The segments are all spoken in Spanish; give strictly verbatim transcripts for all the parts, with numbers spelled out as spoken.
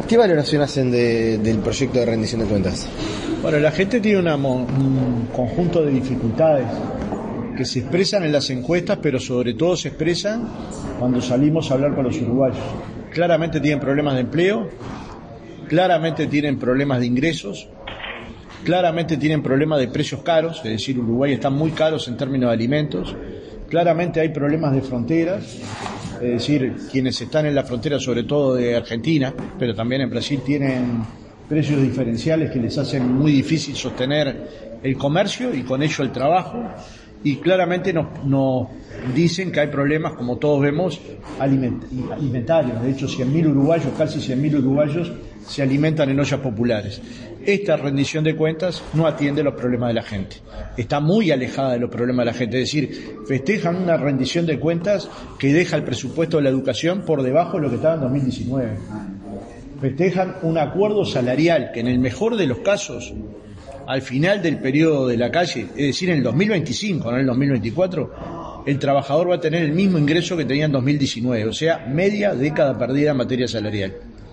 ¿Qué valoración hacen de, del proyecto de rendición de cuentas? Bueno, la gente tiene una, un conjunto de dificultades que se expresan en las encuestas, pero sobre todo se expresan cuando salimos a hablar con los uruguayos. Claramente tienen problemas de empleo, claramente tienen problemas de ingresos, claramente tienen problemas de precios caros, es decir, Uruguay está muy caros en términos de alimentos, claramente hay problemas de fronteras, es decir, quienes están en la frontera, sobre todo de Argentina, pero también en Brasil, tienen precios diferenciales que les hacen muy difícil sostener el comercio y con ello el trabajo, y claramente nos, nos dicen que hay problemas, como todos vemos, aliment, alimentarios. De hecho, cien mil uruguayos, casi cien mil uruguayos, se alimentan en ollas populares. Esta rendición de cuentas no atiende los problemas de la gente. Está muy alejada de los problemas de la gente. Es decir, festejan una rendición de cuentas que deja el presupuesto de la educación por debajo de lo que estaba en dos mil diecinueve. Festejan un acuerdo salarial que en el mejor de los casos, al final del periodo de la calle, es decir, en el dos mil veinticinco, no en el dos mil veinticuatro, el trabajador va a tener el mismo ingreso que tenía en dos mil diecinueve, o sea, media década perdida en materia salarial.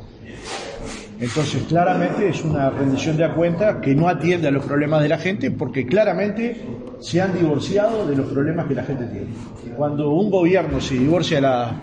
Entonces, claramente es una rendición de cuentas que no atiende a los problemas de la gente, porque claramente se han divorciado de los problemas que la gente tiene. Cuando un gobierno se divorcia la,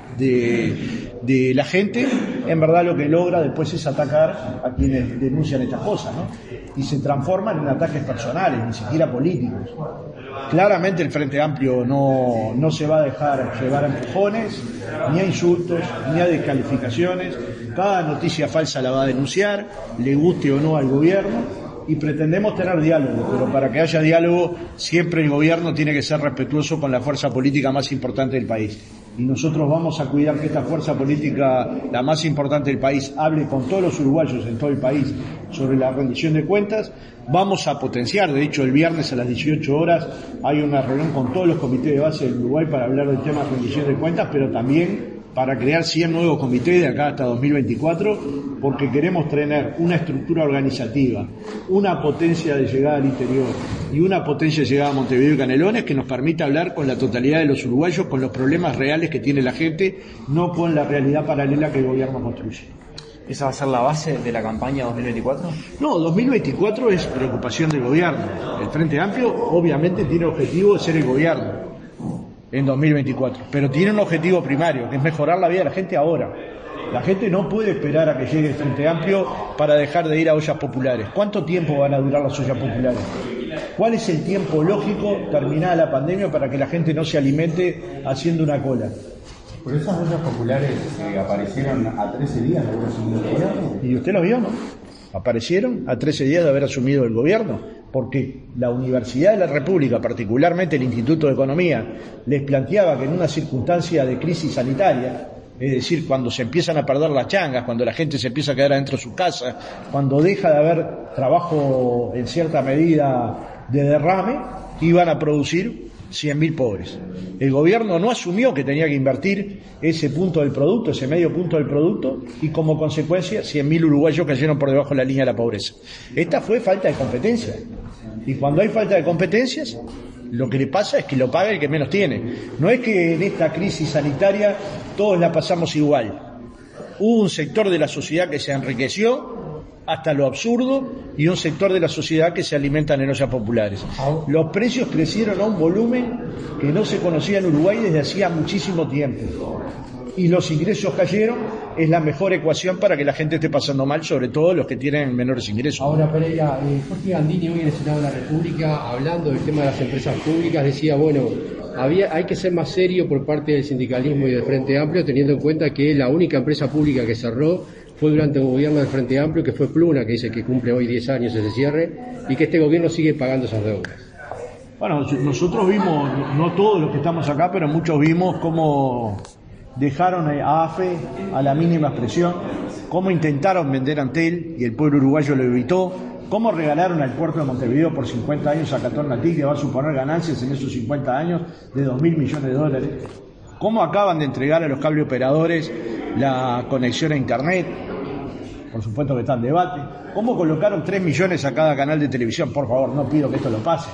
de, de la gente, en verdad lo que logra después es atacar a quienes denuncian estas cosas, ¿no? Y se transforman en ataques personales, ni siquiera políticos. Claramente el Frente Amplio no, no se va a dejar llevar a empujones, ni a insultos, ni a descalificaciones. Cada noticia falsa la va a denunciar, le guste o no al gobierno, y pretendemos tener diálogo, pero para que haya diálogo siempre el gobierno tiene que ser respetuoso con la fuerza política más importante del país. Y nosotros vamos a cuidar que esta fuerza política, la más importante del país, hable con todos los uruguayos en todo el país sobre la rendición de cuentas. Vamos a potenciar, de hecho el viernes a las dieciocho horas hay una reunión con todos los comités de base del Uruguay para hablar del tema de rendición de cuentas, pero también para crear cien nuevos comités de acá hasta dos mil veinticuatro, porque queremos tener una estructura organizativa, una potencia de llegada al interior y una potencia de llegada a Montevideo y Canelones que nos permita hablar con la totalidad de los uruguayos, con los problemas reales que tiene la gente, no con la realidad paralela que el gobierno construye. ¿Esa va a ser la base de la campaña dos mil veinticuatro? No, dos mil veinticuatro es preocupación del gobierno. El Frente Amplio obviamente tiene el objetivo de ser el gobierno en dos mil veinticuatro, pero tiene un objetivo primario, que es mejorar la vida de la gente ahora. La gente no puede esperar a que llegue el Frente Amplio para dejar de ir a ollas populares. ¿Cuánto tiempo van a durar las ollas populares? ¿Cuál es el tiempo lógico terminada la pandemia para que la gente no se alimente haciendo una cola? Pero esas ollas populares eh, aparecieron a trece días de haber asumido el gobierno. ¿Y usted lo vio, no? Aparecieron a trece días de haber asumido el gobierno, porque la Universidad de la República, particularmente el Instituto de Economía, les planteaba que en una circunstancia de crisis sanitaria, es decir, cuando se empiezan a perder las changas, cuando la gente se empieza a quedar adentro de su casa, cuando deja de haber trabajo en cierta medida de derrame, iban a producir cien mil pobres. El gobierno no asumió que tenía que invertir ese punto del producto, ese medio punto del producto, y como consecuencia cien mil uruguayos cayeron por debajo de la línea de la pobreza. Esta fue falta de competencia. Y cuando hay falta de competencias, lo que le pasa es que lo paga el que menos tiene. No es que en esta crisis sanitaria todos la pasamos igual. Hubo un sector de la sociedad que se enriqueció hasta lo absurdo y un sector de la sociedad que se alimentan en ollas populares. Los precios crecieron a un volumen que no se conocía en Uruguay desde hacía muchísimo tiempo. Y los ingresos cayeron, es la mejor ecuación para que la gente esté pasando mal, sobre todo los que tienen menores ingresos. Ahora, Pereira, eh, Jorge Gandini hoy en el Senado de la República, hablando del tema de las empresas públicas, decía, bueno, había, hay que ser más serio por parte del sindicalismo y del Frente Amplio, teniendo en cuenta que la única empresa pública que cerró fue durante el gobierno del Frente Amplio, que fue Pluna, que dice que cumple hoy diez años ese cierre, y que este gobierno sigue pagando esas deudas. Bueno, nosotros vimos, no todos los que estamos acá, pero muchos vimos cómo dejaron a AFE a la mínima expresión, cómo intentaron vender Antel y el pueblo uruguayo lo evitó, cómo regalaron al puerto de Montevideo por cincuenta años a Catornatí, que va a suponer ganancias en esos cincuenta años de dos mil millones de dólares, cómo acaban de entregar a los cable operadores la conexión a internet, por supuesto que está en debate, cómo colocaron tres millones a cada canal de televisión. Por favor, no pido que esto lo pasen,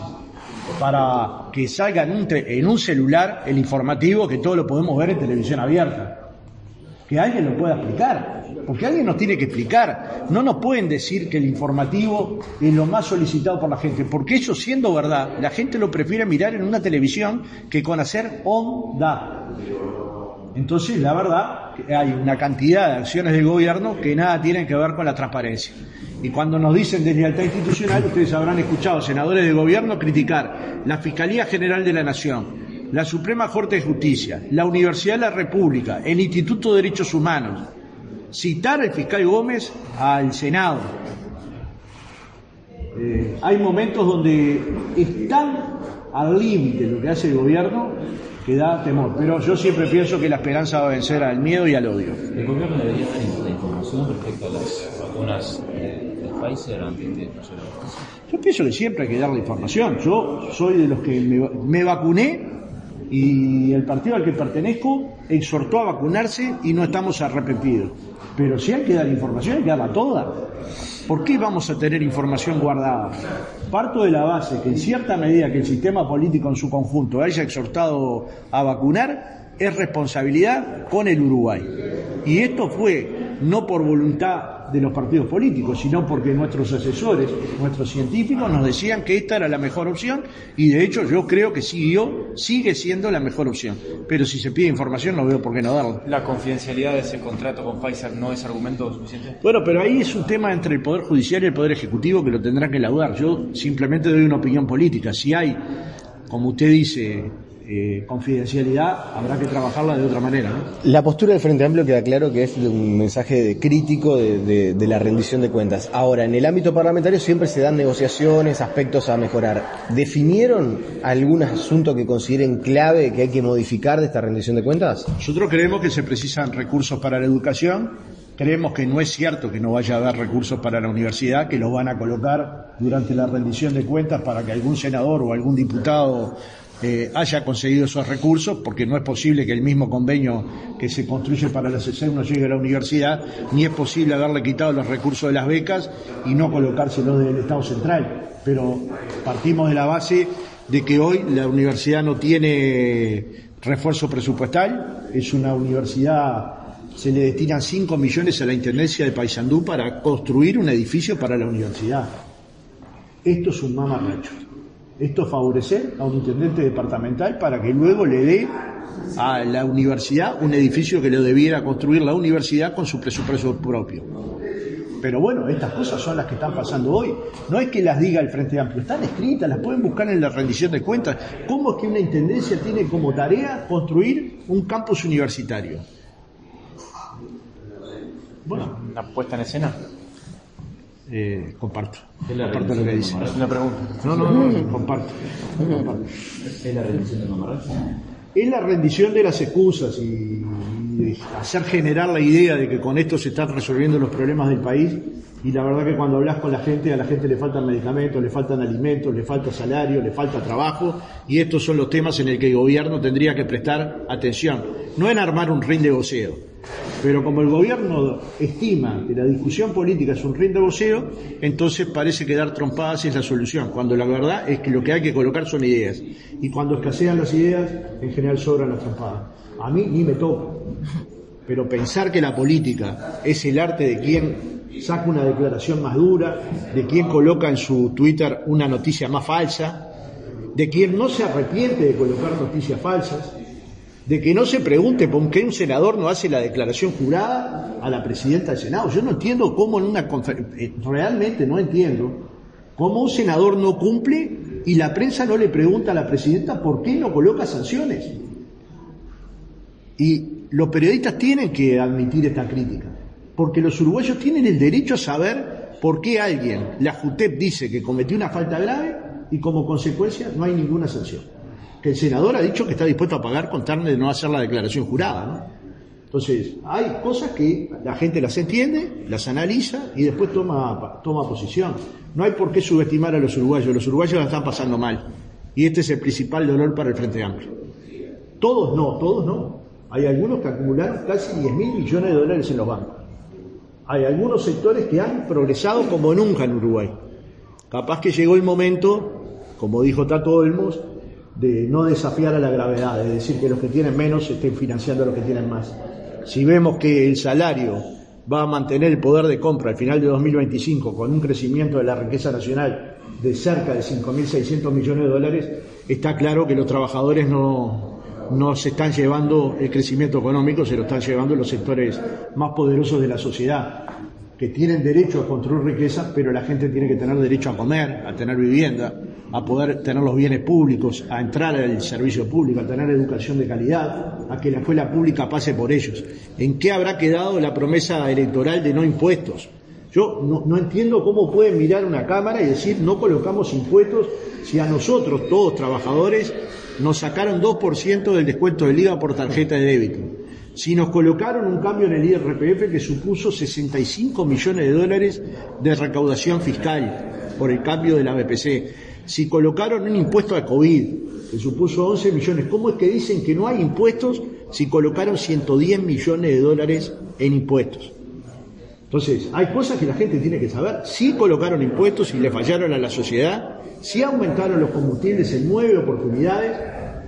para que salga en un, en un celular el informativo, que todo lo podemos ver en televisión abierta, que alguien lo pueda explicar. porque alguien nos tiene que explicar. No nos pueden decir que el informativo es lo más solicitado por la gente, porque eso, siendo verdad, la gente lo prefiere mirar en una televisión que con hacer onda. Entonces, la verdad, hay una cantidad de acciones del gobierno que nada tienen que ver con la transparencia. Y cuando nos dicen deslealtad institucional, ustedes habrán escuchado senadores del gobierno criticar la Fiscalía General de la Nación, la Suprema Corte de Justicia, la Universidad de la República, el Instituto de Derechos Humanos, citar al fiscal Gómez al Senado. Eh, hay momentos donde es tan al límite lo que hace el gobierno que da temor, pero yo siempre pienso que la esperanza va a vencer al miedo y al odio. ¿El gobierno debería dar la información respecto a las vacunas de, de Pfizer antes de proceder? Yo pienso que siempre hay que dar la información. Yo soy de los que me, me vacuné y el partido al que pertenezco exhortó a vacunarse y no estamos arrepentidos. Pero si hay que dar información, hay que darla toda. ¿Por qué vamos a tener información guardada? Parto de la base que en cierta medida que el sistema político en su conjunto haya exhortado a vacunar, es responsabilidad con el Uruguay. Y esto fue no por voluntad de los partidos políticos, sino porque nuestros asesores, nuestros científicos nos decían que esta era la mejor opción, y de hecho yo creo que siguió, sigue siendo la mejor opción. Pero si se pide información no veo por qué no darla. ¿La confidencialidad de ese contrato con Pfizer no es argumento suficiente? Bueno, pero ahí es un tema entre el Poder Judicial y el Poder Ejecutivo que lo tendrán que laudar. Yo simplemente doy una opinión política. Si hay, como usted dice, eh, confidencialidad, habrá que trabajarla de otra manera, ¿no? La postura del Frente Amplio queda claro que es un mensaje de crítico de, de, de la rendición de cuentas. Ahora, en el ámbito parlamentario siempre se dan negociaciones, aspectos a mejorar. ¿Definieron algún asunto que consideren clave que hay que modificar de esta rendición de cuentas? Nosotros creemos que se precisan recursos para la educación. Creemos que no es cierto que no vaya a haber recursos para la universidad, que los van a colocar durante la rendición de cuentas para que algún senador o algún diputado eh, haya conseguido esos recursos, porque no es posible que el mismo convenio que se construye para la C C no llegue a la universidad, ni es posible haberle quitado los recursos de las becas y no colocárselos del Estado central. Pero partimos de la base de que hoy la universidad no tiene refuerzo presupuestal, es una universidad. Se le destinan cinco millones a la Intendencia de Paysandú para construir un edificio para la universidad. Esto es un mamarracho. Esto es favorecer a un intendente departamental para que luego le dé a la universidad un edificio que lo debiera construir la universidad con su presupuesto propio. Pero bueno, estas cosas son las que están pasando hoy. No es que las diga el Frente Amplio, están escritas, las pueden buscar en la rendición de cuentas. ¿Cómo es que una intendencia tiene como tarea construir un campus universitario? Bueno, ¿la puesta en escena? Eh, comparto. Es la comparto lo que dice. Es una pregunta. No, no, no, comparto. comparto. ¿Es la rendición de Mamarracho? Es la rendición de las excusas y, y hacer generar la idea de que con esto se están resolviendo los problemas del país. Y la verdad que cuando hablas con la gente, a la gente le faltan medicamentos, le faltan alimentos, le falta salario, le falta trabajo, y estos son los temas en el que el gobierno tendría que prestar atención. No en armar un ring de voceo, pero como el gobierno estima que la discusión política es un ring de voceo, entonces parece que dar trompadas es la solución, cuando la verdad es que lo que hay que colocar son ideas. Y cuando escasean las ideas, en general sobran las trompadas. A mí ni me toca, pero pensar que la política es el arte de quien saca una declaración más dura, de quien coloca en su Twitter una noticia más falsa, de quien no se arrepiente de colocar noticias falsas, de que no se pregunte por qué un senador no hace la declaración jurada a la presidenta del Senado. Yo no entiendo cómo en una conferencia, realmente no entiendo cómo un senador no cumple y la prensa no le pregunta a la presidenta por qué no coloca sanciones. Y los periodistas tienen que admitir esta crítica, porque los uruguayos tienen el derecho a saber por qué alguien, la JUTEP, dice que cometió una falta grave y como consecuencia no hay ninguna sanción. Que el senador ha dicho que está dispuesto a pagar con tal de no hacer la declaración jurada, ¿no? Entonces, hay cosas que la gente las entiende, las analiza y después toma, toma posición. No hay por qué subestimar a los uruguayos, los uruguayos la están pasando mal. Y este es el principal dolor para el Frente Amplio. Todos no, todos no. Hay algunos que acumularon casi diez mil millones de dólares en los bancos. Hay algunos sectores que han progresado como nunca en Uruguay. Capaz que llegó el momento, como dijo Tato Olmos, de no desafiar a la gravedad, de decir que los que tienen menos estén financiando a los que tienen más. Si vemos que el salario va a mantener el poder de compra al final de dos mil veinticinco con un crecimiento de la riqueza nacional de cerca de cinco mil seiscientos millones de dólares, está claro que los trabajadores no, no se están llevando el crecimiento económico, se lo están llevando los sectores más poderosos de la sociedad, que tienen derecho a construir riqueza, pero la gente tiene que tener derecho a comer, a tener vivienda, a poder tener los bienes públicos, a entrar al servicio público, a tener educación de calidad, a que la escuela pública pase por ellos. ¿En qué habrá quedado la promesa electoral de no impuestos? Yo no, no entiendo cómo pueden mirar una cámara y decir no colocamos impuestos si a nosotros, todos trabajadores, nos sacaron dos por ciento del descuento del I V A por tarjeta de débito. Si nos colocaron un cambio en el I R P F que supuso sesenta y cinco millones de dólares de recaudación fiscal por el cambio de la B P C. Si colocaron un impuesto al COVID que supuso once millones, ¿cómo es que dicen que no hay impuestos si colocaron ciento diez millones de dólares en impuestos? Entonces, hay cosas que la gente tiene que saber. Sí colocaron impuestos y le fallaron a la sociedad, sí aumentaron los combustibles en nueve oportunidades,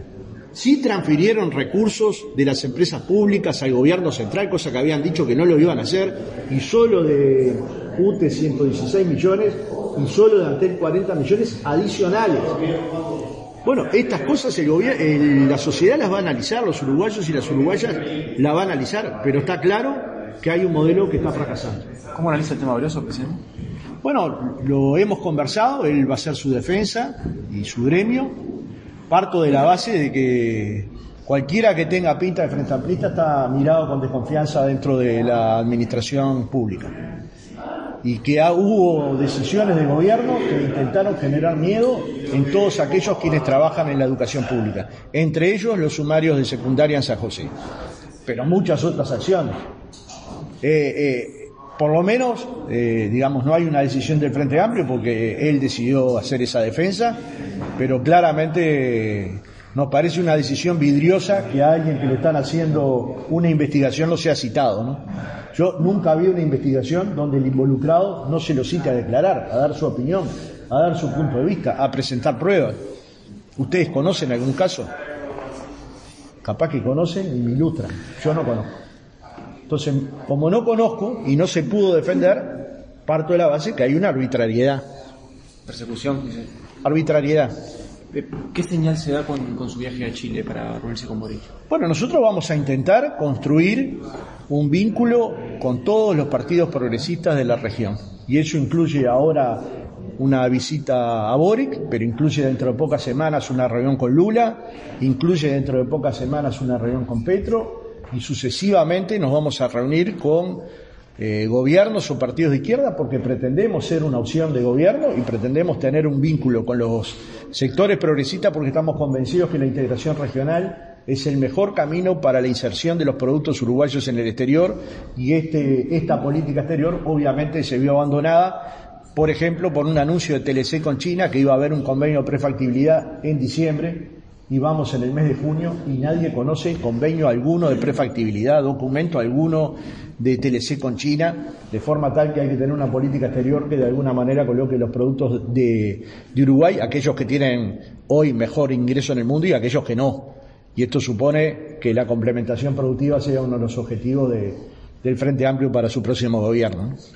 sí transfirieron recursos de las empresas públicas al gobierno central, cosa que habían dicho que no lo iban a hacer, y solo de U T E ciento dieciséis millones y solo de Antel cuarenta millones adicionales. Bueno, estas cosas el gobierno, el, la sociedad las va a analizar, los uruguayos y las uruguayas la van a analizar, pero está claro que hay un modelo que está fracasando. ¿Cómo analiza el tema Brioso, presidente? Bueno, lo hemos conversado, él va a hacer su defensa y su gremio. Parto de la base de que cualquiera que tenga pinta de frente amplista está mirado con desconfianza dentro de la administración pública. Y que hubo decisiones de gobierno que intentaron generar miedo en todos aquellos quienes trabajan en la educación pública, entre ellos los sumarios de secundaria en San José, pero muchas otras acciones. Eh, eh, por lo menos, eh, digamos, no hay una decisión del Frente Amplio porque él decidió hacer esa defensa, pero claramente eh, nos parece una decisión vidriosa que a alguien que le están haciendo una investigación no sea citado, ¿no? Yo nunca vi una investigación donde el involucrado no se lo cite a declarar, a dar su opinión, a dar su punto de vista, a presentar pruebas. ¿Ustedes conocen algún caso? Capaz que conocen y me ilustran. Yo no conozco. Entonces, como no conozco y no se pudo defender, parto de la base que hay una arbitrariedad. Persecución. Arbitrariedad. ¿Qué señal se da con, con su viaje a Chile para reunirse con Boric? Bueno, nosotros vamos a intentar construir un vínculo con todos los partidos progresistas de la región. Y eso incluye ahora una visita a Boric, pero incluye dentro de pocas semanas una reunión con Lula, incluye dentro de pocas semanas una reunión con Petro, y sucesivamente nos vamos a reunir con eh, gobiernos o partidos de izquierda porque pretendemos ser una opción de gobierno y pretendemos tener un vínculo con los sectores progresistas porque estamos convencidos que la integración regional es el mejor camino para la inserción de los productos uruguayos en el exterior y este, esta política exterior obviamente se vio abandonada, por ejemplo, por un anuncio de T L C con China que iba a haber un convenio de prefactibilidad en diciembre. Y vamos en el mes de junio y nadie conoce convenio alguno de prefactibilidad, documento alguno de T L C con China, de forma tal que hay que tener una política exterior que de alguna manera coloque los productos de, de Uruguay, aquellos que tienen hoy mejor ingreso en el mundo y aquellos que no. Y esto supone que la complementación productiva sea uno de los objetivos de, del Frente Amplio para su próximo gobierno, ¿no?